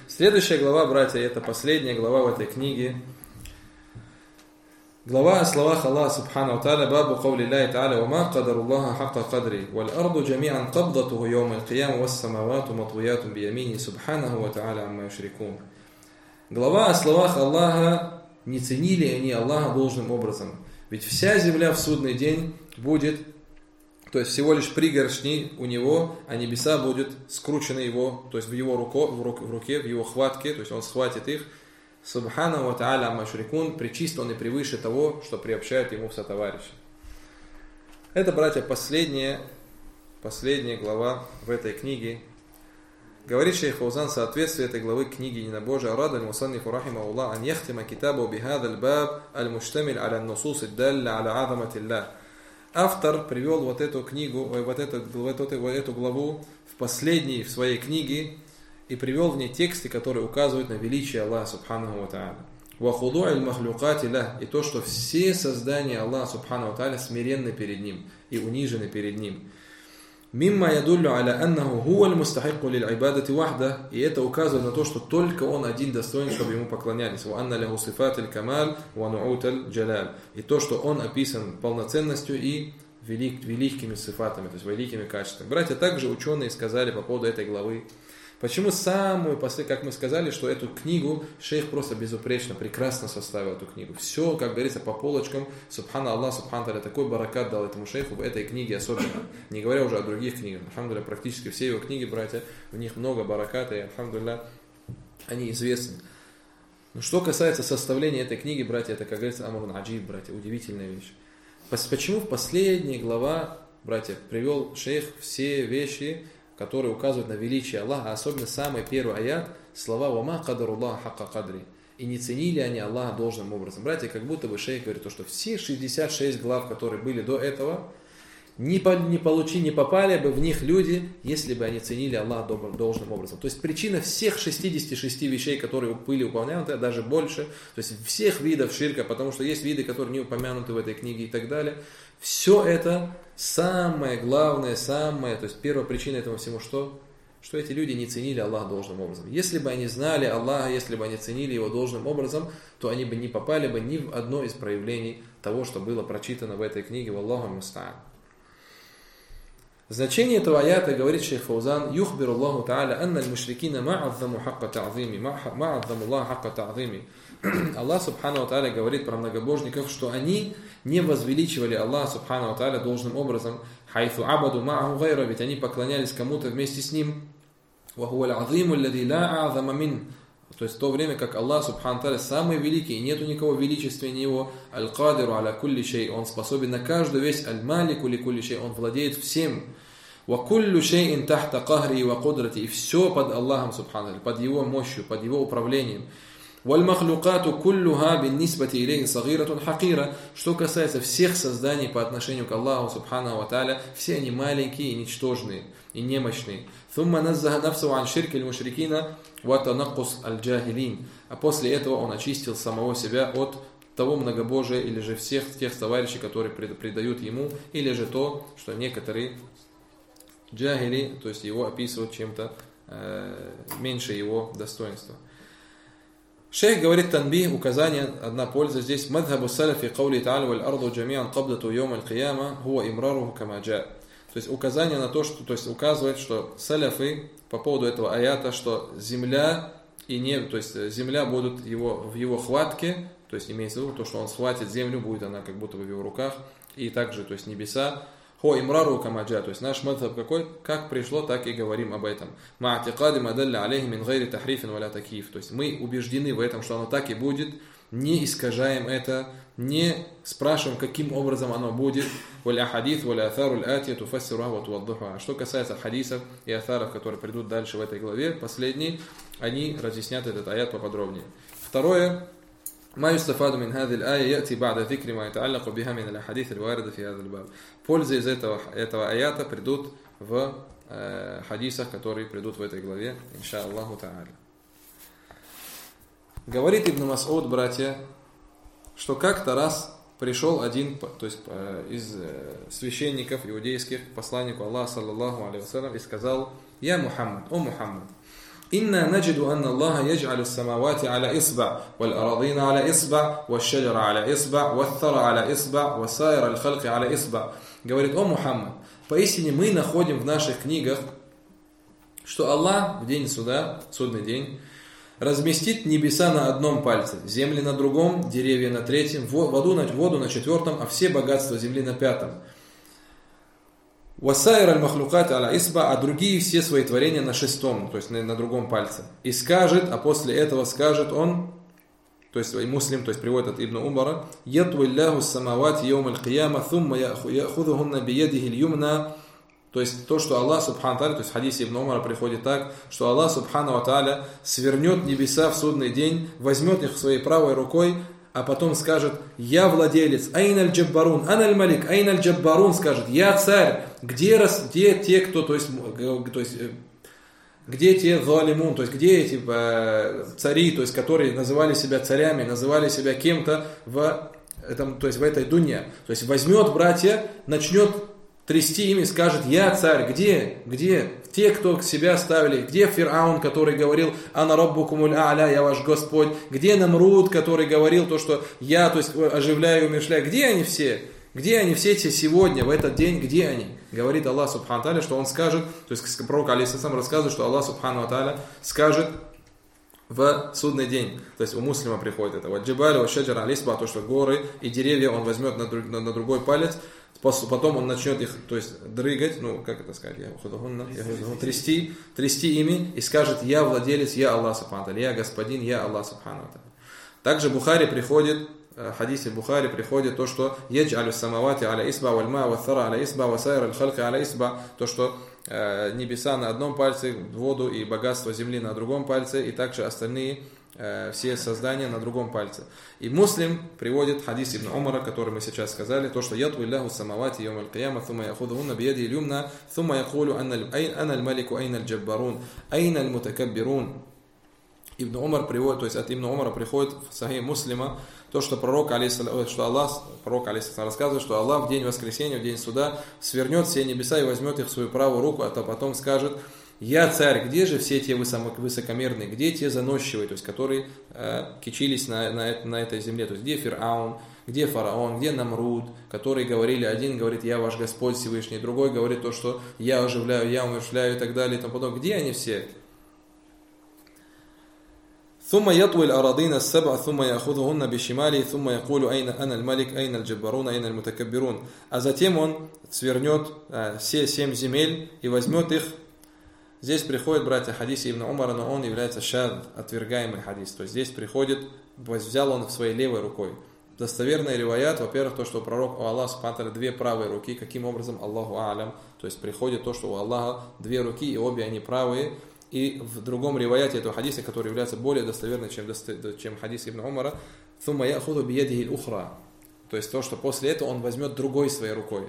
Следующая глава, братья, это последняя глава в этой книге. Глава о словах Аллаха Субхану Тааля, бабу кавли Аллахи Тааля, «Вама кадару Аллаха хакка кадри, валь арду джамиан кабдатуху йоум аль-киям, вас самавату матвиятум биямини, Субханаху ва Тааля амма юшрикун». Глава о словах Аллаха, не ценили они Аллаха должным образом. Ведь вся земля в судный день будет, то есть всего лишь пригоршни у него, а небеса будут скручены его, то есть в его руке, в его хватке, то есть он схватит их. Субхану ва Тааля амма юшрикун, пречист он и превыше того, что приобщает ему в сотоварища. Это, братья, последняя глава в этой книге. Говорит шейх Фаузан в соответствии этой главы книги Ненабожия: «Арада аль-мусаннифу рахимахуллах ан яхтима китабу бихада аль-баб аль-муштамиль аля нусус ад-далля аля азаматиллах». Автор привел вот эту книгу, вот эту главу в последней в своей книге и привел в ней тексты, которые указывают на величие Аллаха Субханаху ва Тааля. «Ва худу'иль махлюкати лах», и то, что все создания Аллаха Субханаху ва Тааля смиренны перед Ним и унижены перед Ним. «Мимма ядуллю аля аннаху хуа аль-мустахикку лиль-ибадати вахда», и это указывает на то, что только Он один достоин, чтобы Ему поклонялись. «Ва анна лаху сифат аль-камаль ва ну'ут аль-джалаль», и то, что Он описан полноценностью и великими сифатами, то есть великими качествами. Братья, также ученые сказали по поводу этой главы, почему как мы сказали, что эту книгу шейх просто безупречно, прекрасно составил эту книгу. Все, как говорится, по полочкам. Субхана Аллах, Субхана Таля, такой баракат дал этому шейху в этой книге особенно. Не говоря уже о других книгах. Алхамдулилля, практически все его книги, братья, в них много бараката, и алхамдулилля, они известны. Но что касается составления этой книги, братья, это, как говорится, амрун аджиб, братья, удивительная вещь. Почему в последней глава, братья, привел шейх все вещи, которые указывают на величие Аллаха, особенно самый первый аят, слова «Вама кадару Аллаха хакка кадри», и не ценили они Аллаха должным образом. Братья, как будто бы шейх говорит, что все 66 глав, которые были до этого, не попали бы в них люди, если бы они ценили Аллаха должным образом. То есть причина всех 66 вещей, которые были упомянуты, даже больше, то есть всех видов ширка, потому что есть виды, которые не упомянуты в этой книге и так далее. Все это самое главное, то есть первая причина этого всего, что эти люди не ценили Аллаха должным образом. Если бы они знали Аллаха, если бы они ценили Его должным образом, то они бы не попали бы ни в одно из проявлений того, что было прочитано в этой книге. Валлаху муста'ан. Значение этого аята, говорит шейх Фаузан: «Юхбиру Аллаху Та'аля анна аль-мушрикина ма'адзаму хакка та'зими, ма'адзаму Аллах хакка та'зими». Аллах Субхану ва Тааля говорит про многобожников, что они не возвеличивали Аллаха Субхану ва Тааля должным образом, хайфу абаду ма'аху гайра, ведь они поклонялись кому-то вместе с ним. Ва хуа аль-азиму аллади ла а'зама мин, то есть в то время как Аллах Субхану ва Тааля самый великий, и нету никого величественнее Него, аль-кадиру аля кулли шей, Он способен на каждую вещь, аль-малику ли кулли шей, Он владеет всем. Ва куллю шейин тахта кахри ва кудрати, и все под Аллахом Субхану ва Тааля, под Его мощью, под Его управлением. وَالْمَخْلُقَاتُ كُلُّهَا بِالنِّسْبَةِ إِلَيْهِ صَغِيرَةٌ حَقِيرَةٌ. Что касается всех созданий по отношению к Аллаху Субхану ва Тааля, все они маленькие и ничтожные, и немощные. ثُمَّ نَزَّهَ نَفْسَهُ عَنْ شِرْكِ الْمُشْرِكِينَ وَتَنَقُّصِ الْجَاهِلِينَ. А после этого он очистил самого себя от того многобожия, или же всех тех товарищей, которые предают ему, или же то, что некоторые джахили, то есть его описывают чем-то меньше его достоинства. Шейх говорит: танбих, указание, одна польза здесь. Мадхабу салафи каули та'аля валь арду джамиан кабдату йом аль-кияма хуа имраруху кама джа. То есть указание на то, что, то есть указывает, что салафы по поводу этого аята, что земля и небо, то есть земля будут в его хватке, то есть имеется в виду то, что он схватит землю, будет она как будто в его руках, и также, то есть небеса. Хо имрару камаджа, то есть наш мадхаб какой, как пришло, так и говорим об этом. Ма'атикади мадалля алейхи мин гайри тахрифин валя такиф. То есть мы убеждены в этом, что оно так и будет, не искажаем это, не спрашиваем, каким образом оно будет. Валя хадис, валя атару аль-атия туфассируха ва туваддухуха. Что касается хадисов и атаров, которые придут дальше в этой главе, последние, они разъяснят этот аят поподробнее. Второе. ما يستفاد من هذه الآية يأتي بعد ذكر ما يتعلق بها من الأحاديث الواردة في هذا الباب. Пользы из этого аята придут в хадисах, которые придут в этой главе, инша Аллаху Та'аля. Говорит Ибн Мас'уд, братья, что как-то раз пришел один, то есть из священников иудейских, к посланнику Аллаха, саллаллаху алейхи ва саллям, и сказал: «Я Мухаммад, о Мухаммад, «Инна наджиду анна Аллаха ядж'алю ас-самавати аля исба, валь арадина аля исба, валь шаджара аля исба, валь thара аля исба, валь сайра аль-халки аля исба». Говорит: «О Мухаммад, поистине мы находим в наших книгах, что Аллах в день суда, судный день, разместит небеса на одном пальце, земли на другом, деревья на третьем, воду на четвертом, а все богатства земли на пятом. Васайр аль-махлукат аля исба, а другие все свои творения на шестом, то есть на другом пальце. И скажет, а после этого скажет он, то есть муслим, то есть приводит от Ибн Умара: «Ятвилляху самавати йом аль-кияма, thumма яхудухунна биядихи ль-юмна». То есть то, что Аллах Субхану Тааля, то есть в хадисе Ибн Умара приходит так, что Аллах Субхану Тааля свернет небеса в судный день, возьмет их своей правой рукой, а потом скажет: «Я владелец, айн аль-джаббарун, ан аль-малик, айн аль-джаббарун», скажет: «Я царь, где те, кто, то есть где те залимун, то есть где эти цари, то есть которые называли себя царями, называли себя кем-то в этой дунье». То есть возьмет братья, начнет трясти ими, скажет: «Я царь, где те, кто себя ставили, где Фир'аун, который говорил: ана раббукумуль а'ля, я ваш Господь, где Намруд, который говорил то, что я, то есть оживляю и умерщвляю, где они все эти сегодня, в этот день, где они?» Говорит Аллах Субхану Тааля, что он скажет, то есть пророк алейхиссалям рассказывает, что Аллах Субхану Тааля скажет в судный день. То есть у муслима приходит это: «Ваджибалю ва шаджара аль исба», то, что горы и деревья он возьмет на другой палец, потом он начнет их, то есть дрыгать, как это сказать, трясти ими и скажет: «Я владелец, я Аллах Субхану Тааля, я господин, я Аллах Субхану Тааля». Также в Бухари приходит, в хадисе Бухари приходит то, что «Ядж'алю самавати аля исба, валь ма ва thара аля исба, ва сайр аль-халки аля исба», то, что небеса на одном пальце, воду и богатство земли на другом пальце, и также остальные все создания на другом пальце. И муслим приводит хадис Ибн Умара, который мы сейчас сказали, то, что «Ятвилляху самавати йом аль-кияма, thumma яхудухунна биядихи ль-юмна, thumma якулю ана аль-малику, айна аль-джаббарун, айна аль-мутакаббирун». Ибн Умар приводит, то есть от Ибн Умара приходит в Сахих Муслима то, что пророк алейхиссалям рассказывает, что Аллах в день воскресения, в день суда свернет все небеса и возьмет их в свою правую руку, а то потом скажет: «Я царь, где же все те высокомерные, где те заносчивые, то есть которые кичились на этой земле, то есть где Фир'аун, где фараон, где Намруд, которые говорили, один говорит: «Я ваш Господь Всевышний», другой говорит то, что «Я оживляю, я умерщвляю» и так далее и тому подобное. Где они все? ثم يطوي الأراضين السبع ثم يأخذهن بشماله ثم يقول: أين أنا الملك أين الجبارون أين المتكبرون. А затем он свернет все 7 земель и возьмет их. Здесь приходит, братья, хадис Ибн Умара, но он является шад, отвергаемый хадис. То есть здесь приходит, взял он в своей левой рукой. Достоверный риваят, во-первых, то, что пророк у Аллаха субхану тааля две правые руки, каким образом Аллаху а'лям, то есть приходит то, что у Аллаха две руки и обе они правые. И в другом риваяте этого хадиса, который является более достоверным, чем хадис Ибн Умара, «Thumma яхуду биядихи ль-ухра», то есть то, что после этого он возьмет другой своей рукой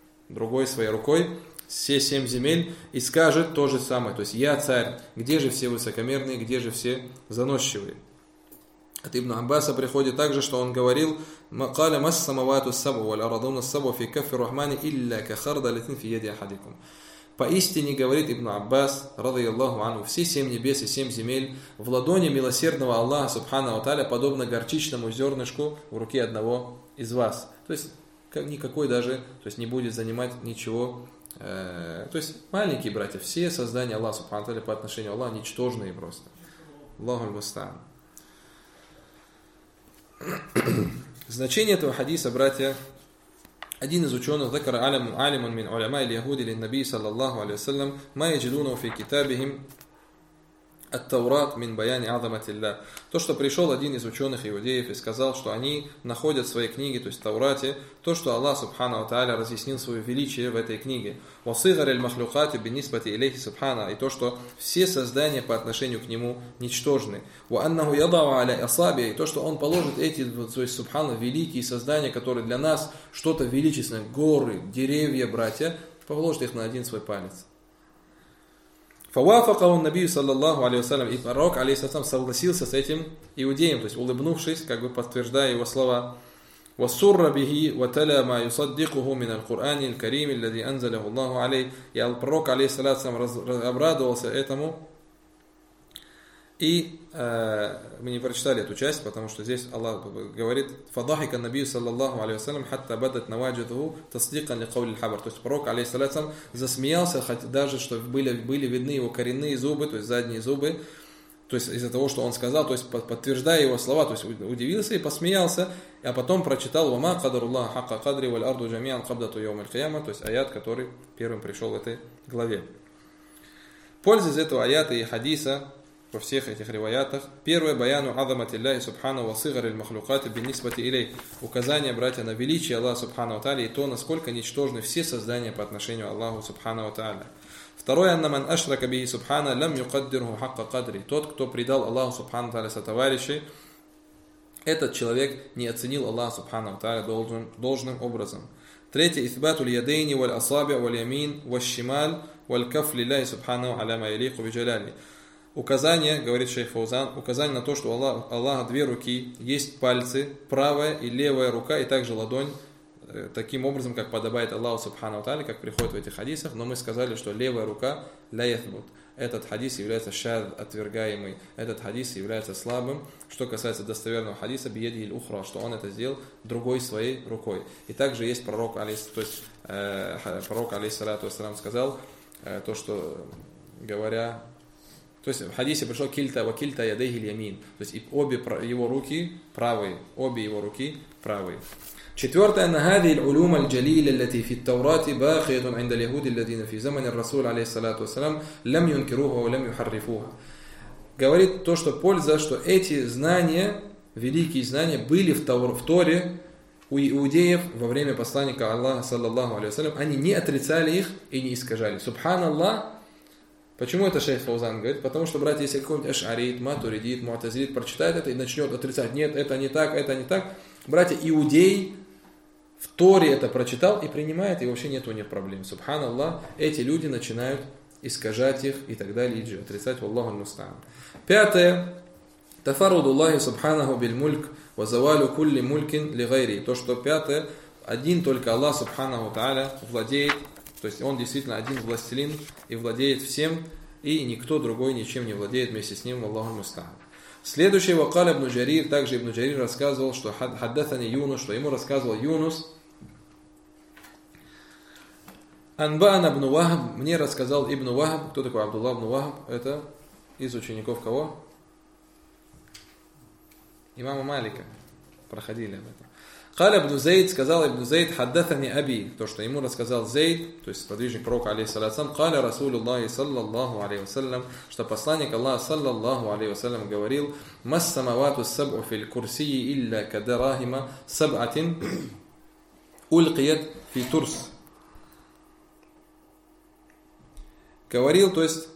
все 7 земель и скажет то же самое, то есть «Я царь, где же все высокомерные, где же все заносчивые». От Ибн Аббаса приходит также, что он говорил: «Мақаля мас самавату сабу валь арадуна сабу фи каффи рахмани илля ка хардалатин фи яди ахадикум». Поистине, говорит Ибн Аббас, радийаллаху анху, все 7 небес и 7 земель в ладони милосердного Аллаха субхану ва тааля подобно горчичному зернышку в руке одного из вас. То есть никакой даже, то есть не будет занимать ничего. То есть маленькие братья, все создания Аллаха субхану ва тааля по отношению к Аллаху ничтожные просто. Аллаху аль-муста'ан. Значение этого хадиса, братья. Один из ученых ذكر عالم من علماء اليهود للنبي صلى الله عليه وسلم ما يجدونه في كتابهم التوراة من بيان عظمة الله. То, что пришел один из ученых иудеев и сказал, что они находят в своей книге, то есть в Таурате, то, что Аллах субхану ва тааля разъяснил свое величие в этой книге. وَصِغَرِ الْمَخْلُقَاتِ بِنِسْبَةِ إِلَيْهِ سُبْحَانَهُ, и то, что все создания по отношению к нему ничтожны. وَأَنَّهُ يَضَعُ عَلَى أَصَابِعِهِ, и то, что он положит эти, то есть субхану, великие создания, которые для нас что-то величественное, горы, деревья, братья, положит их на один свой палец. Фавафакаху набию саллаллаху алейхи вассалям, и пророк алейхиссалям согласился с этим иудеем, то есть улыбнувшись, как бы подтверждая его слова. وَسُرَّ بِهِ وَتَلَى مَا يُصَدِّقُهُ مِنَ الْقُرْآنِ الْكَرِيمِ الَّذِي أَنزَلَهُ اللَّهُ عَلَيْهِ. И пророк алейхиссалям обрадовался этому И мы не прочитали эту часть, потому что здесь Аллах говорит: «Фадахика набию саллаллаху алейхи вассалям хатта бадат наваджидху тасдикан ли каули хабар». То есть пророк, алейхиссалям, засмеялся, хотя даже что были видны его коренные зубы, то есть задние зубы, то есть из-за того, что он сказал, то есть подтверждая его слова, то есть удивился и посмеялся, а потом прочитал «Вама кадаруллаха хакка кадри валь арду джамиан кабдату йоум аль-кияма», то есть аят, который первым пришел в этой главе. Польза из этого аята и хадиса во всех этих риваятах. Первое: баяну азаматилляхи субхану ва сигар аль-махлукати биннисбати илей. Указание, братья, на величие Аллаха субхану ва тааля и то, насколько ничтожны все создания по отношению к Аллаху субхану ва тааля. Второе: анна ман ашрака бихи субхана лам юкаддирху хакка кадри. Тот, кто предал Аллаху субхану ва тааля сотоварищей, этот человек не оценил Аллаха субхану ва тааля должным образом. Третье: исбату льядейни валь асаби валь ямин валь шималь валь каф лилляхи субхану аля ма ялику биджаляли. Указание, говорит шейх Фаузан, указание на то, что у Аллаха две руки, есть пальцы, правая и левая рука, и также ладонь, таким образом, как подобает Аллаху субхану ва тааля, как приходит в этих хадисах. Но мы сказали, что левая рука ля яхбут. Этот хадис является шад, отвергаемый. Этот хадис является слабым. Что касается достоверного хадиса, биеди иль ухра, что он это сделал другой своей рукой. И также есть пророк, то есть пророк, алейхиссалату вассалам, сказал то, что говоря, то есть в хадисе пришло кильта ва кильта ядейхи ямин, то есть обе его руки правые, обе его руки правые. Четвертое: на هذه العلوم الجليلة التي في التوراة باقية عند اليهود الذين في زمن الرسول عليه الصلاة والسلام لم ينكروها ولم يحرفوها. Говорит то, что польза, что эти знания, великие знания, были в Торе у иудеев во время посланника Аллаха саллаллаху алейхи вассалям, они не отрицали их и не искажали. Субханаллах. Почему это шейх Фаузан говорит? Потому что, братья, если какой-нибудь ашарит, матуридит, муатазилит прочитает это и начнет отрицать: нет, это не так, это не так. Братья, иудей в Торе это прочитал и принимает, и вообще нет у них проблем. Субханаллах, эти люди начинают искажать их и так далее, и отрицать. Валлаху аль-муста'ан. Пятое: тафарудуллахи субханаху биль мульк ва завалю кулли мулькин ли гайри. То, что пятое: один только Аллах субханаху тааля владеет, то есть он действительно один властелин и владеет всем, и никто другой ничем не владеет вместе с ним. Аллаху муста'ан. Следующее: вакаля ибн Джарир, также ибн Джарир рассказывал, что хаддатани Юнус, что ему рассказывал Юнус. Анба'ана ибн Вахб, мне рассказал ибн Вахб. Кто такой Абдулла ибн Вахб? Это из учеников кого? Имама Малика. Проходили об этом. Каля ибн Зейд, сказал ибн Зейд, хаддатани аби, то, что ему рассказал Зейд, то есть сподвижник пророка, алейхиссалям, каля Расулуллахи саллаллаху алейхи вассалям, что посланник Аллаха саллаллаху алейхи вассалям говорил: мас самавату саб'у фил курсии илля кадарахима саб'атин улькият фи турс. Говорил, то есть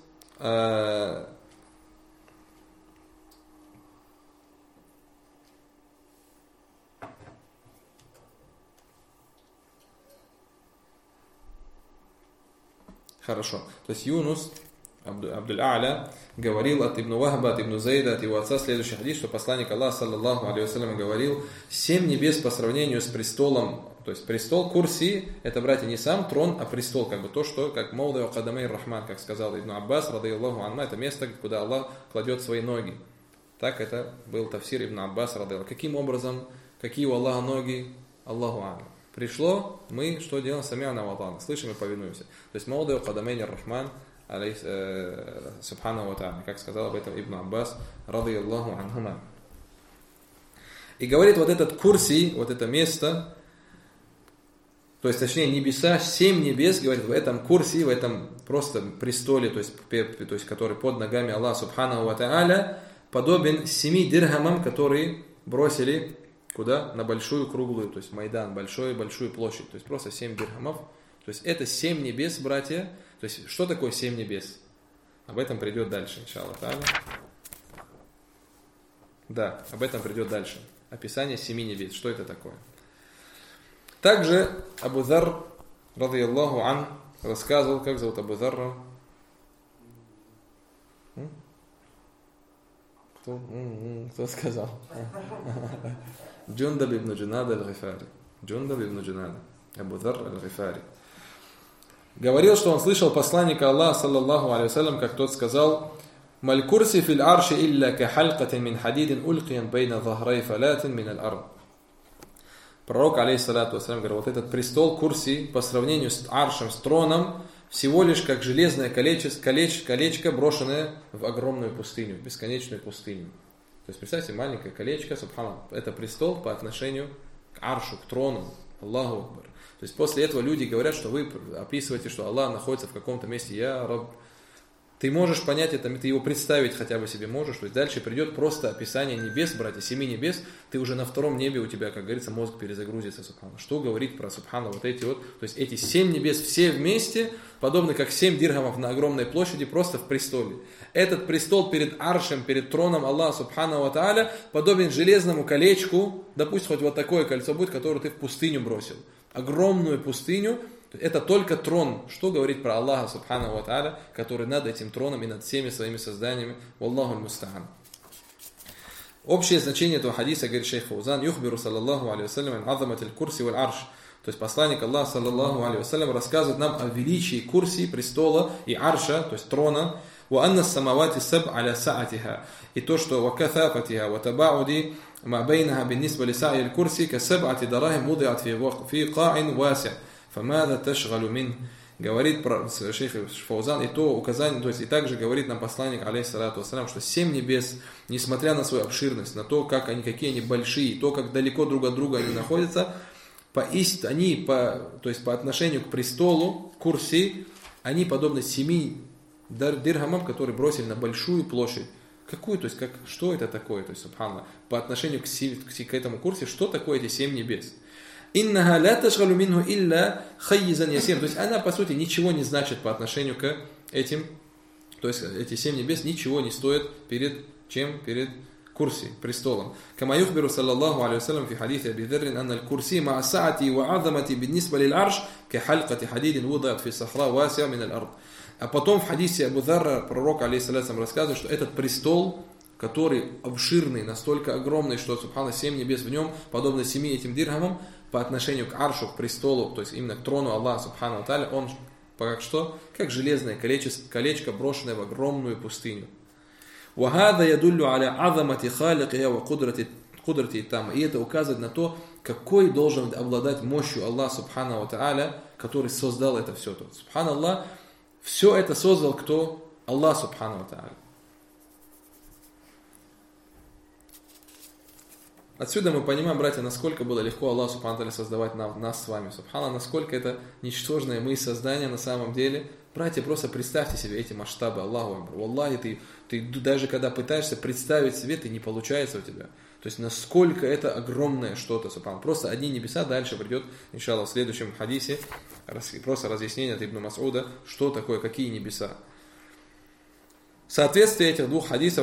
хорошо. То есть Юнус Абдуль-А'ля говорил от Ибн Вахба, от Ибн Зейда, от его отца следующий хадис, что посланник Аллаха саллаллаху алейхи вассалям говорил: 7 небес по сравнению с престолом, то есть престол курси, это, братья, не сам трон, а престол, как бы то, что, как Маудай Кадамей Рахман, как сказал Ибн Аббас, радайаллаху анма, это место, куда Аллах кладет свои ноги. Так это был тафсир Ибн Аббас, радайаллаху. Каким образом, какие у Аллаха ноги? Аллаху а'лам. Пришло, мы что делаем? Сами'на ва атa'на. Слышим и повинуемся. То есть Маудай Кадамей Рахман, субхану ва та'аля, как сказал об этом Ибн Аббас, радайаллаху анхума. И говорит, вот этот курси, вот это место, то есть, точнее, небеса, 7 небес, говорит, в этом курсе, в этом просто престоле, то есть который под ногами Аллаха субхану ва та'аля, подобен 7 дирхамам, которые бросили куда? На большую круглую, то есть майдан, большую площадь, то есть просто 7 дирхамов. То есть это 7 небес, братья. То есть что такое 7 небес? Об этом придет дальше, иншаллах. Да, об этом придет дальше. Описание 7 небес. Что это такое? Также Абу Зар, радийаллаху ан, рассказывал, как зовут Абу Зарра? Кто сказал? Джундаб ибн Джунада аль-Гифари. Джундаб ибн Джунада. Абу Зар аль-Гифари. Говорил, что он слышал посланника Аллаха, саллаллаху алейхи вассалям, как тот сказал: Маль курси фил арши илля ка халькатин мин хадидин улькиян бейна захрай фалятин мин аль-ард. Пророк, алейхиссалату вассалям, говорит, вот этот престол курси по сравнению с аршем, с троном, всего лишь как железное колечко, брошенное в огромную пустыню, в бесконечную пустыню. То есть, представьте, маленькое колечко, субханаллах, это престол по отношению к аршу, к трону, Аллаху Акбар. То есть, после этого люди говорят, что вы описываете, что Аллах находится в каком-то месте, я Рабб. Ты можешь понять это, ты его представить хотя бы себе можешь. То есть дальше придет просто описание небес, братья, 7 небес. Ты уже на втором небе, у тебя, как говорится, мозг перезагрузится, субхана. Что говорить про субхана, вот эти вот. То есть эти 7 небес все вместе, подобно как 7 дирхамов на огромной площади, просто в престоле. Этот престол перед аршем, перед троном Аллаха субхана ва тааля, подобен железному колечку. Допустим, хоть вот такое кольцо будет, которое ты в пустыню бросил. Огромную пустыню. Это только трон. Что говорить про Аллаха субхану ва тааля, который над этим троном и над всеми своими созданиями. Валлаху аль-муста'ан. Общее значение этого хадиса, говорит шейх Фаузан, юхбиру саллаллаху алейхи вассалям ан азамати аль-курси валь арш. То есть посланник Аллаха саллаллаху алейхи вассалям рассказывает нам о величии курси, престола и арша, то есть трона. Ва анна самавати саб аля саатиха. И то, что ва кафафатиха ва табауди ма бейнаха биннисба ли са'i аль-курси ка саб'ати дарахим муди'ат фи ка'ин васи'. Фамада ташгалу мин. Говорит про шейх Фаузан, и то указание, то есть и также говорит нам посланник, алейхиссалату вассалям, что 7 небес, несмотря на свою обширность, на то, какие они большие, то, как далеко друг от друга они находятся, то есть по отношению к престолу, курси, они подобны 7 дирхамам, которые бросили на большую площадь. Какую, то есть что это такое, то есть субханаллах, по отношению к этому курсе, что такое эти 7 небес? Иннаха ля ташгалу минху илля хаййизан ясир. То есть она, по сути, ничего не значит по отношению к этим. То есть эти 7 небес ничего не стоят перед курси, престолом. Кама юхбиру саллаллаху алейхи вассалям фи хадиси Аби Дзаррин анна аль-курси ма саати ва азамати биднисба лил арш ка халькати хадидин вудат фи сахра васиа мин аль-ард. А потом в хадисе Абу Дзарра пророк алейхиссалям рассказывает, что этот престол, который обширный, настолько огромный, что субхана 7 небес в нем, подобно 7 этим дирхамам, по отношению к аршу, к престолу, то есть именно к трону Аллаха субхану ва тааля, он как железное колечко, брошенное в огромную пустыню. وَهَذَا يَدُلُّ عَلَى عَظَمَةِ خَالِقِهَا وَقُدْرَتِهِ تَامَّةِ. И это указывает на то, какой должен обладать мощью Аллах субхану ва тааля, который создал это все. Субханаллах, все это создал кто? Аллах субхану ва тааля. Отсюда мы понимаем, братья, насколько было легко Аллаху субхану тааля создавать нас с вами. Субхана, насколько это ничтожное мы создание на самом деле. Братья, просто представьте себе эти масштабы Аллаху. Валлахи, ты даже когда пытаешься представить себе, ты не получается у тебя. То есть насколько это огромное что-то, субхана. Просто одни небеса, дальше придет, иншаллах, в следующем хадисе, просто разъяснение от Ибн Мас'уда, что такое, какие небеса. Соответствие этих двух хадисов,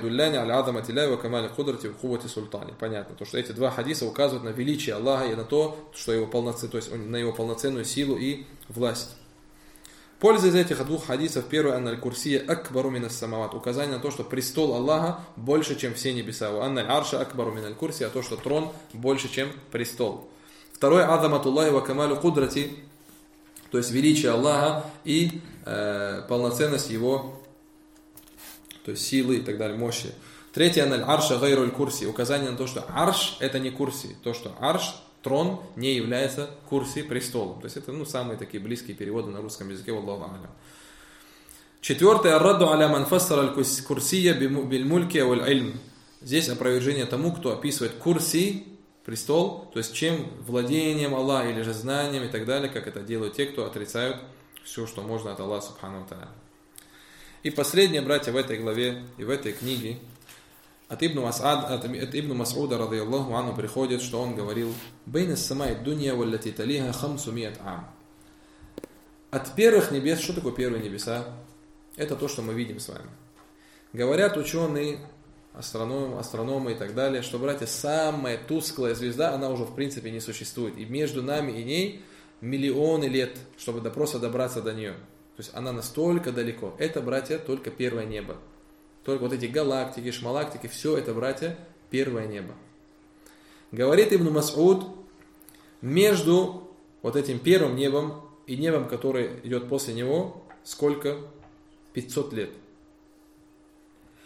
понятно, то, что эти два хадиса указывают на величие Аллаха и на то, что то есть на его полноценную силу и власть. Польза из этих двух хадисов: первое, анна аль-курсия акбару мин ас-самават, указание на то, что престол Аллаха больше, чем все небеса. Анна аль-арша акбару мин аль-курсия, то, что трон больше, чем престол. Второе, азаматуллахи ва камалю кудрати, то есть величие Аллаха и полноценность его, то есть силы и так далее, мощи. Третье, аналь арша гайру аль-курси, указание на то, что арш это не курси, то, что арш, трон, не является курси, престолом. То есть это самые такие близкие переводы на русском языке, валлаху а'лям. Четвертое, аррадду аля ман фассара аль-курсия биль-мульки валь-ильм. Здесь опровержение тому, кто описывает курси, престол, то есть чем владением Аллаха или же знанием и так далее, как это делают те, кто отрицают все, что можно от Аллаха субхану ва тааля. И последнее, братья, в этой главе и в этой книге от Ибн Мас'уда радийаллаху анху приходит, что он говорил: «Бейна самай дунья валлати талиха хамсумият ам». От первых небес, что такое первые небеса? Это то, что мы видим с вами. Говорят ученые, астрономы и так далее, что, братья, самая тусклая звезда, она уже в принципе не существует. И между нами и ней миллионы лет, чтобы просто добраться до нее. То есть она настолько далеко. Это, братья, только первое небо. Только вот эти галактики, шмалактики, все это, братья, первое небо. Говорит Ибн Мас'уд, между вот этим первым небом и небом, которое идет после него, сколько? 500 лет.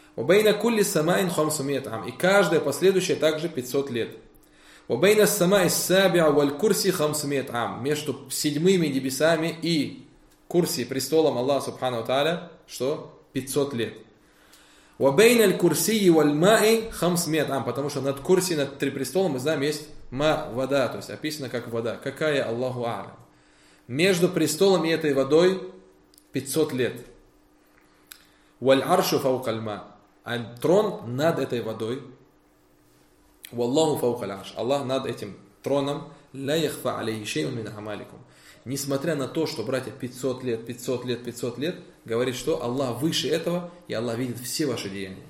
Вабейна кулли самаин хамсумият ам. И каждая последующая также 500 лет. Вабейна самаи сабиа валь курси хамсумият ам. Между седьмыми небесами и курси, престолом Аллаха Субхану Тааля, что? 500 лет. Вабейна аль курси валь маи хамсумият ам. Потому что над курси, над три престолом, мы знаем, есть ма, вода. То есть описано как вода. Какая Аллаху а'лям. Между престолом и этой водой 500 лет. Валь аршу фаукаль ма. А трон над этой водой. Валлаху фаукаль арш. Аллах над этим троном. Ля яхфа алейхи шейун мин амаликум. Несмотря на то, что, братья, 500 лет, 500 лет, 500 лет, говорит, что Аллах выше этого, и Аллах видит все ваши деяния.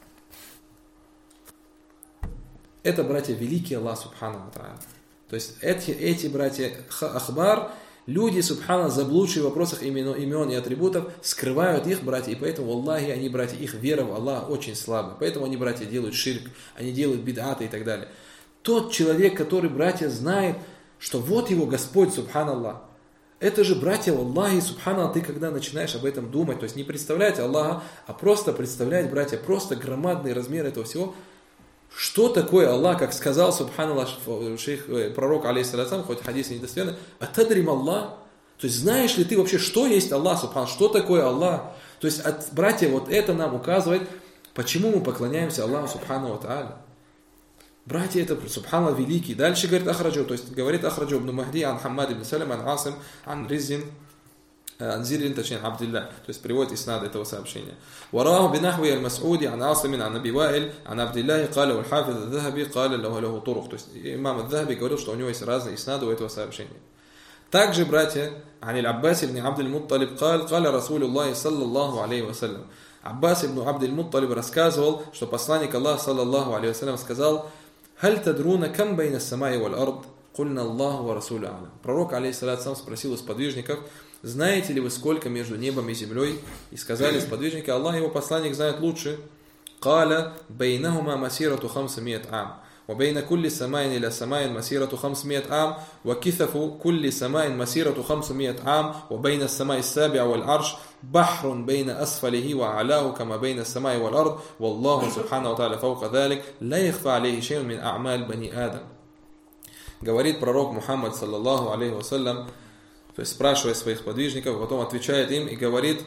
Это, братья, великий Аллах Субхану ва Тааля. То есть эти братья Ахбар, люди, субхана, заблудшие в вопросах имен и атрибутов, скрывают их, братья, и поэтому, Аллахи, они, братья, их вера в Аллаха очень слабая. Поэтому они, братья, делают ширк, они делают бид'аты и так далее. Тот человек, который, братья, знает, что вот его Господь, субханаллах, это же, братья, Аллахи, субханаллах, ты когда начинаешь об этом думать, то есть не представлять Аллаха, а просто представлять, братья, просто громадный размер этого всего. Что такое Аллах, как сказал, субханаллах, пророк, алейхиссалям, хоть хадис недостоверный, атадрим Аллах, то есть знаешь ли ты вообще, что есть Аллах, субханаллах, что такое Аллах? То есть, братья, вот это нам указывает, почему мы поклоняемся Аллаху, субхану ва тааля. Братья, это, субханаллах, великий. Дальше говорит Ахраджу, то есть говорит Ахраджу ибн Махди, ан Хаммад ибн Салям, ан Асим, ан Ризин, Анзирин, точнее, Абдилля, то есть приводит иснад этого сообщения. Вараху бинахви аль-Мас'уди, ан Асимин, ан Аби Ваиль, ан Абдилляхи, каля валь-Хафиз аль-Захаби, каля лаху турух. То есть имам аль-Захаби говорил, что у него есть разные иснады у этого сообщения. Также, братья, ан Аббас ибн Абдиль-Мутталиб, каля Расулуллахи, саллаллаху алейхи вассалям. Аббас ибн Абдиль-Мутталиб рассказывал, что посланник Аллаха, саллаллаху алейхи вассалям, сказал: «Халь тадруна кам байна самай валь ард, кульна Аллаху ва Расулю алям». Пророк, алейхиссалям, спросил у сподвижников: знаете ли вы, сколько между небом и землей? И сказали сподвижники: Аллах и его посланник знают лучше. Каля бейнахума масирату хамсамият ам. Ва бейна кулли самайн иля самайн масирату хамсамият ам. Ва китафу кулли самайн масирату хамсамият ам. Ва бейна самай сабиа валь арш. Бахрун бейна асфалихи ва аляху кама бейна самай валь ард. Валлаху субхану ва тааля фаука далик. Ла яхфа алейхи шейун мин а'маль бани Адам. Говорит пророк Мухаммад, саллаллаху алейхи вассалям, то есть спрашивает своих подвижников, потом отвечает им и говорит: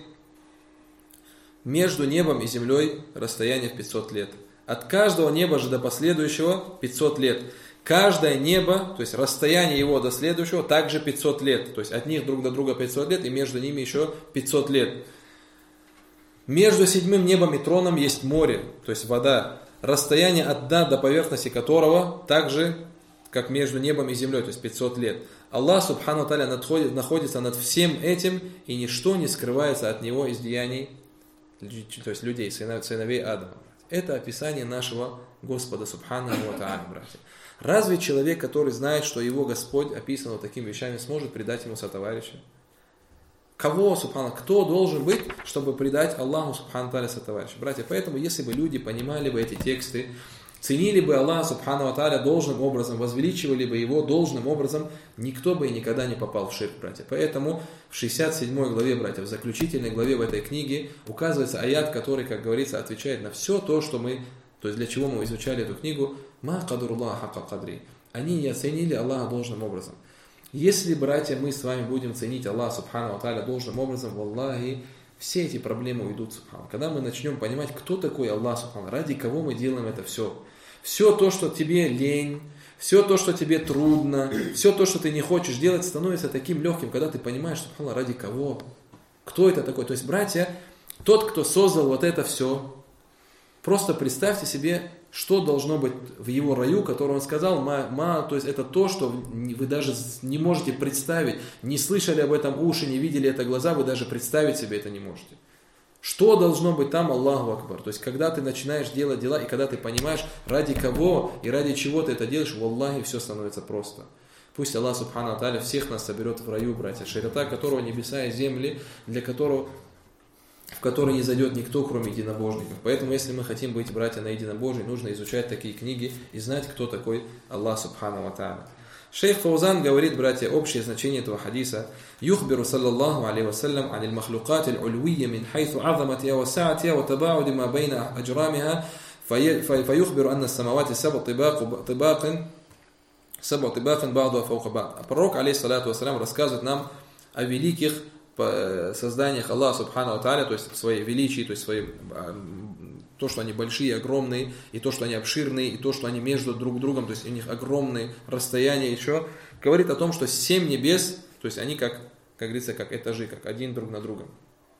между небом и землей расстояние в 500 лет. От каждого неба же до последующего 500 лет. Каждое небо, то есть расстояние его до следующего, также 500 лет. То есть от них друг до друга 500 лет, и между ними еще 500 лет. Между седьмым небом и троном есть море, то есть вода. Расстояние от дна до поверхности которого также, как между небом и землей, то есть 500 лет. Аллах, субхану тааля, находится над всем этим, и ничто не скрывается от него из деяний, то есть людей, сыновей Адама. Это описание нашего Господа, субхану тааля, братья. Разве человек, который знает, что его Господь описан вот такими вещами, сможет предать ему сотоварища? Кого, субхану, кто должен быть, чтобы предать Аллаху, субхану тааля, сотоварища? Братья, поэтому, если бы люди понимали бы эти тексты, ценили бы Аллаха, субхану ва тааля, должным образом, возвеличивали бы его должным образом, никто бы и никогда не попал в ширк, братья. Поэтому в 67 главе, братья, в заключительной главе в этой книге указывается аят, который, как говорится, отвечает на все то, что мы, то есть для чего мы изучали эту книгу. «Ма кадруллаха хакка кадри». Они не оценили Аллаха должным образом. Если, братья, мы с вами будем ценить Аллаха, субхану ва тааля, должным образом, валлахи, все эти проблемы уйдут, субхану. Когда мы начнем понимать, кто такой Аллах, субхану, ради кого мы делаем это все. Все то, что тебе лень, все то, что тебе трудно, все то, что ты не хочешь делать, становится таким легким, когда ты понимаешь, субхану, ради кого, кто это такой. То есть, братья, тот, кто создал вот это все, просто представьте себе, что должно быть в его раю, который он сказал, то есть это то, что вы даже не можете представить, не слышали об этом уши, не видели это глаза, вы даже представить себе это не можете. Что должно быть там, Аллаху Акбар? То есть, когда ты начинаешь делать дела, и когда ты понимаешь, ради кого и ради чего ты это делаешь, валлахи, все становится просто. Пусть Аллах, субхану тааля, всех нас соберет в раю, братья, широта которого небеса и земли, в который не зайдет никто, кроме единобожников. Поэтому, если мы хотим быть, братья, на единобожии, нужно изучать такие книги и знать, кто такой Аллах, субхану тааля. Шейх Фаузан говорит, братья, общее значение этого хадиса. Юхбиру саллаллаху алейхи вассалям ан аль-махлукат аль-ульвия мин хайсу азаматия ва саатия ва табауди ма байна аджрамиха фаюхбиру анна самавати саб'у тибакин ба'духа фаука ба'д. Пророк, алейхиссалату вассалям, рассказывает нам о великих созданиях Аллаха субхану ва тааля, то есть своей величии, то есть то, что они большие, огромные, и то, что они обширные, и то, что они между друг другом, то есть у них огромные расстояния еще, говорит о том, что 7 небес, то есть они как говорится, как этажи, как один друг на другом,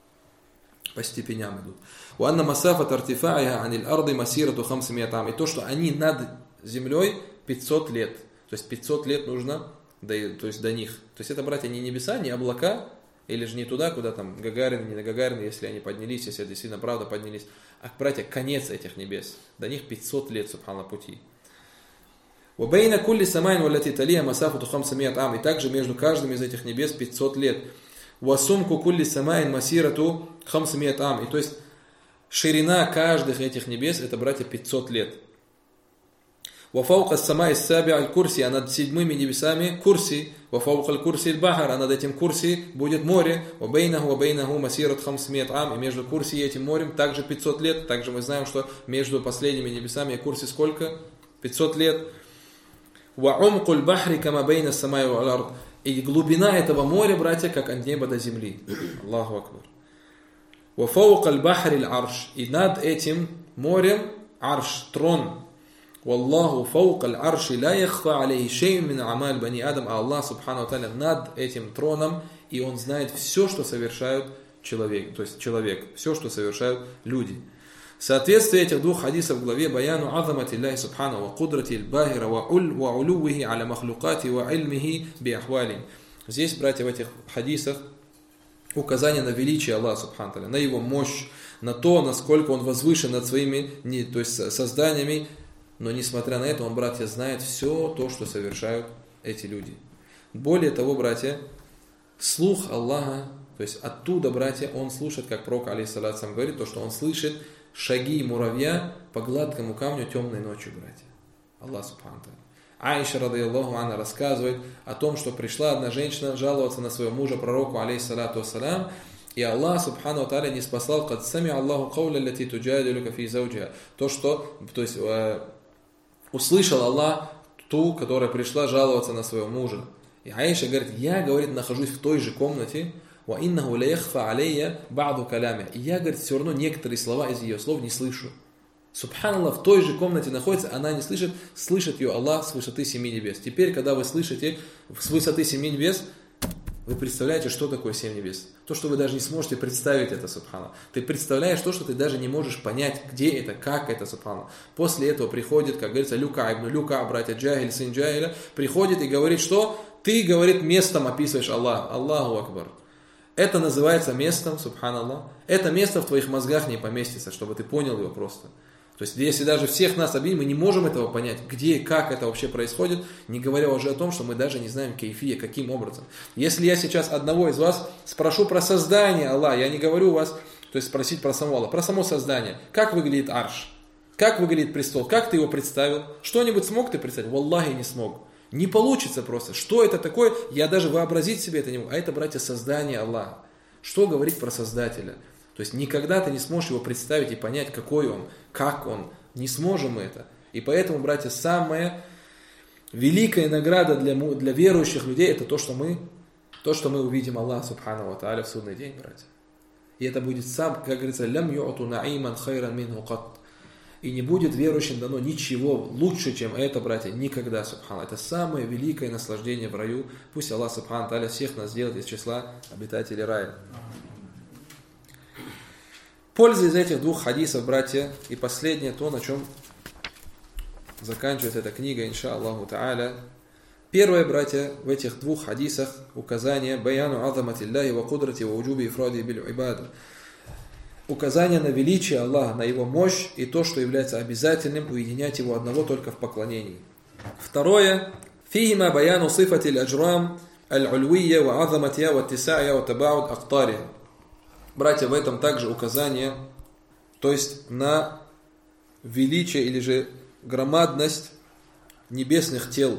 по степеням идут. وأن مسافة ارتفاعها عن الأرض مسيرة 500 عام. И то, что они над землей 500 лет. То есть 500 лет нужно до них. То есть это, братья, не небеса, не облака, или же не туда, куда там Гагарин, не на Гагарин, если они поднялись, если это действительно правда поднялись. А, братья, конец этих небес. До них 500 лет, субхана, пути. وبين كل سماء والتي تليها مسافة 500 عام. И также между каждым из этих небес 500 лет. وسمك كل سماء مسيرة 500 عام. И то есть ширина каждых этих небес, это, братья, 500 лет. وفوق السماء السابع الكرسي, а над 7 небесами курси. وفوق الكرسي البحر, а над этим курси будет море. وبينه مسيرة 500 عام. И между курси и этим морем также 500 лет. Также мы знаем, что между последними небесами и курси сколько? 500 лет. وعمق البحر كما بين السماء والأرض. И глубина этого моря, братья, как от неба до земли. Аллаху акбар. وفوق البحر العرش. И над этим морем арш, трон. Wallahu фаука аль-арши ла яхфа алейхи шей'ун мин амаль бани Адам. А Аллах субхану ва тааля над этим троном, и Он знает все, что совершают человек, то есть человек, все, что совершают люди. Соответствие этих двух хадисов в главе баяну азамати Аллахи субхану ва кудрати аль-бахира ва улувихи аля махлукати ва ильмихи би ахвали. Здесь, братья, в этих хадисах указание на величие Аллаха субхану ва тааля, на Его мощь, на то, насколько Он возвышен над своими, то есть созданиями. Но несмотря на это, он, братья, знает все то, что совершают эти люди. Более того, братья, слух Аллаха, то есть оттуда, братья, он слушает, как пророк, алейхиссалату вассалям, говорит, то, что он слышит шаги муравья по гладкому камню темной ночью, братья. Аллах субхану ва тааля. Аиша, радийаллаху анха, рассказывает о том, что пришла одна женщина жаловаться на своего мужа, пророку, алейхиссалату вассалям, и Аллах субхану ва тааля не спасал, «Кад сами Аллаху кауля лати туджадилука фи зауджиха». То, есть услышал Аллах ту, которая пришла жаловаться на своего мужа. И Аиша говорит, я, говорит, нахожусь в той же комнате, и я, говорит, все равно некоторые слова из ее слов не слышу. Субханаллах, в той же комнате находится, она не слышит, слышит ее Аллах с высоты 7 небес. Теперь, когда вы слышите с высоты 7 небес, вы представляете, что такое 7 небес? То, что вы даже не сможете представить это, субхана. Ты представляешь то, что ты даже не можешь понять, где это, как это, субхана. После этого приходит, как говорится, Люка ибн Люка, братья Джахиль, сын Джахиля, приходит и говорит, что ты, говорит, местом описываешь Аллах. Аллаху акбар. Это называется местом, субханаллах. Это место в твоих мозгах не поместится, чтобы ты понял его просто. То есть, если даже всех нас объединить, мы не можем этого понять, где и как это вообще происходит, не говоря уже о том, что мы даже не знаем кейфия, каким образом. Если я сейчас одного из вас спрошу про создание Аллаха, я не говорю вас, то есть спросить про самого Аллаха, про само создание. Как выглядит арш? Как выглядит престол? Как ты его представил? Что-нибудь смог ты представить? Валлахи, не смог. Не получится просто. Что это такое? Я даже вообразить себе это не могу. А это, братья, создание Аллаха. Что говорить про Создателя? То есть никогда ты не сможешь его представить и понять, какой он, как он. Не сможем мы это. И поэтому, братья, самая великая награда для верующих людей, это то, что мы увидим Аллаха субхану ва тааля в судный день, братья. И это будет сам, как говорится, лям ю'ту на'иман хайран минху кат. И не будет верующим дано ничего лучше, чем это, братья, никогда, субхану. Это самое великое наслаждение в раю. Пусть Аллах субхану ва тааля всех нас сделает из числа обитателей рая. Польза из этих двух хадисов, братья, и последнее, то, на чем заканчивается эта книга, инша Аллаху Та'аля. Первое, братья, в этих двух хадисах указание баяну азамати Аллахи ва кудрати ва уджуби ифради биль ибада. Указание на величие Аллаха, на Его мощь и то, что является обязательным уединять Его одного только в поклонении. Второе, фихима баяну сифати аль-аджрам аль-ульвия ва азаматия ва тисая ва табауд актария. Братья, в этом также указание, то есть на величие или же громадность небесных тел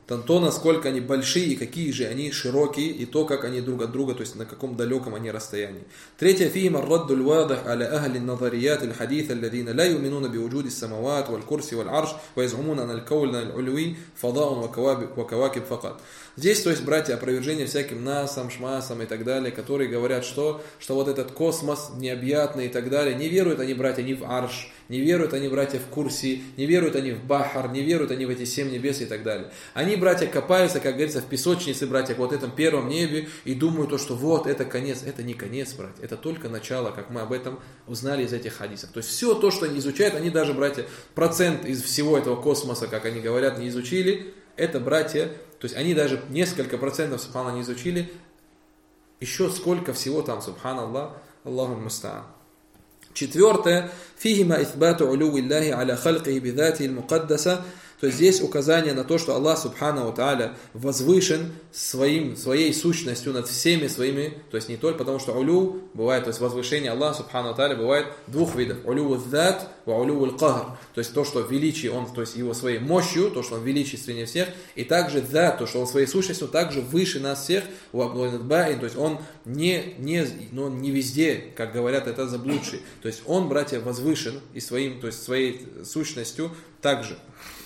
то, насколько они большие и какие же они широкие, и то, как они друг от друга, то есть на каком далеком они расстоянии. Третье, фихим ар-радду аль-вадих аля ахли ан-назарият аль-хадith алладина ла юминуна биуджуди ас-самават валь-курси валь-арш ва язумуна ан аль-кауль аль-улви фадаун ва кавакиб факат. Здесь, то есть, братья, опровержение всяким насам, шмасам и так далее, которые говорят, что вот этот космос необъятный и так далее. Не веруют они, братья, ни в арш, не веруют они, братья, в курси, не веруют они в бахар, не веруют они в эти 7 небес и так далее. Они, братья, копаются, как говорится, в песочнице, братья, вот этом первом небе и думают, что вот это конец. Это не конец, братья, это только начало, как мы об этом узнали из этих хадисов. То есть все то, что они изучают, они даже, братья, процент из всего этого космоса, как они говорят, не изучили. Это, братья, то есть они даже несколько процентов, субханаллах, не изучили. Еще сколько всего там, субханаллах, Аллаху муста'ан. Четвертое. Фихима ithбату улуви Аллахи аля халкихи бидати аль-мукаддаса. То есть здесь указание на то, что Аллах Субхану ва Тааля возвышен своей сущностью над всеми своими, то есть не только потому, что улю бывает, то есть возвышение Аллаха Субхану ва Тааля бывает двух видов. Улю аль-зат ва улю аль-кахр. То есть то, что величие он, то есть его своей мощью, то, что он величественнее всех, и также зат, то, что он своей сущностью также выше нас всех, то есть он не везде, как говорят, это заблудший. То есть он, братья, возвышен и то есть своей сущностью также.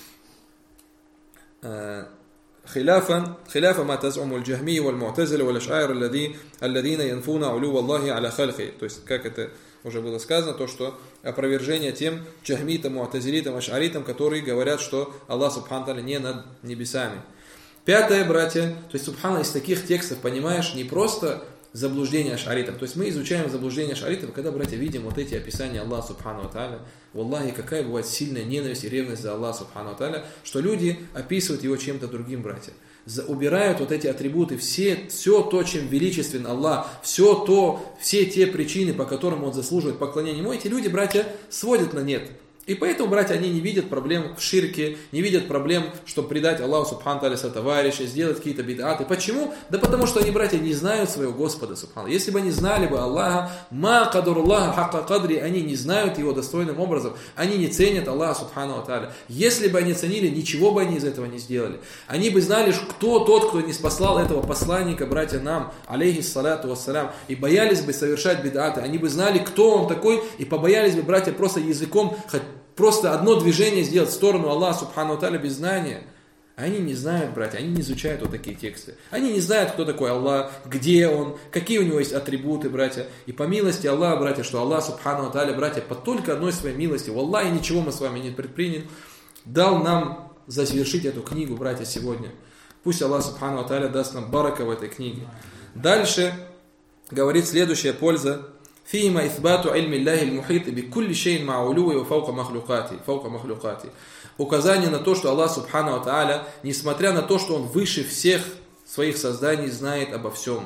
خلاف ما تزعم الجهمي والمعتزلة والأشاعرة الذين ينفون علو الله على خلقه. То есть, как это уже было сказано, то, что опровержение тем джахмитам, му'тазилитам, аш'аритам, которые говорят, что Аллах Субхану Тааля не над небесами. Пятое, братья, то есть, субхана, из таких текстов, понимаешь, не просто заблуждение аш'аритов. То есть мы изучаем заблуждение аш'аритов, когда, братья, видим вот эти описания Аллаха Субхану Тааля. Валлахи, какая бывает сильная ненависть и ревность за Аллаха Субхану Тааля, что люди описывают его чем-то другим, братья. Убирают вот эти атрибуты, все то, чем величествен Аллах, все те причины, по которым он заслуживает поклонения ему, эти люди, братья, сводят на нет. И поэтому, братья, они не видят проблем в ширке, не видят проблем, чтобы предать Аллаху Субхану Тааля сотоварища, сделать какие-то бид'аты. Почему? Да потому что они, братья, не знают своего Господа Субхану. Если бы они знали бы Аллаха, ма кадаруллаха хакка кадри, они не знают его достойным образом, они не ценят Аллаха Субхану Тааля. Если бы они ценили, ничего бы они из этого не сделали. Они бы знали, кто тот, кто не спаслал этого посланника, братья, нам, алейхиссалату вассалям, и боялись бы совершать бид'аты. Они бы знали, кто он такой, и побоялись бы, братья, просто языком просто одно движение сделать в сторону Аллаха Субхану Тааля без знания. Они не знают, братья, они не изучают вот такие тексты. Они не знают, кто такой Аллах, где Он, какие у него есть атрибуты, братья. И по милости Аллаха, братья, что Аллах Субхану Тааля, братья, по только одной своей милости, валлахи, ничего мы с вами не предприняли, дал нам завершить эту книгу, братья, сегодня. Пусть Аллах Субхану Тааля даст нам барака в этой книге. Дальше говорит следующая польза. فيما إثبات علم الله المحيط بكل شيء مع علوه وفوق مخلوقاته. Указание на то, что Аллах Субхану ва Тааля, несмотря на то, что Он выше всех своих созданий, знает обо всем.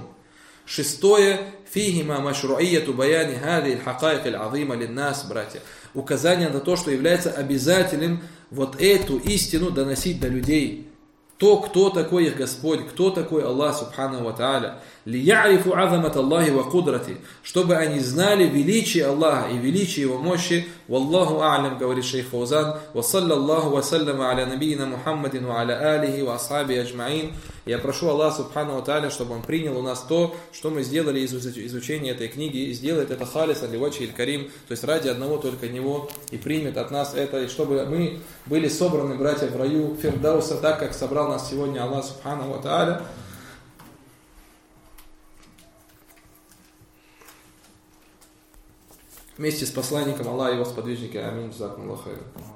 Шестое. فيهما مشروعية بيان هذه الحقائق العظيمة للناس, братья. Указание на то, что является обязательным вот эту истину доносить до людей. Кто такой их Господь, кто такой Аллах Субхану ва Тааля. لِيَعْرِفُوا عَظَمَةَ اللَّهِ وَقُدْرَتِهِ. Чтобы они знали величие Аллаха и величие Его мощи. Валлаху а'лям, говорит шейх Фаузан. وَصَلَّى اللَّهُ وَسَلَّمَ عَلَى نَبِيِّنَا مُحَمَّدٍ وَعَلَى آلِهِ وَأَصْحَابِهِ أَجْمَعِينَ. Я прошу Аллаха Субхану ва Тааля, чтобы Он принял у нас то, что мы сделали из изучения этой книги, и сделает это халисан ли ваджхи аль-карим, то есть ради одного только Него, и примет от нас это, и чтобы мы были собраны, братья, в раю Фирдауса, так как собрал нас сегодня Аллах Субхану ва Тааля. Вместе с посланником Аллаха и его сподвижниками. Аминь. Джазакумуллаху хайран.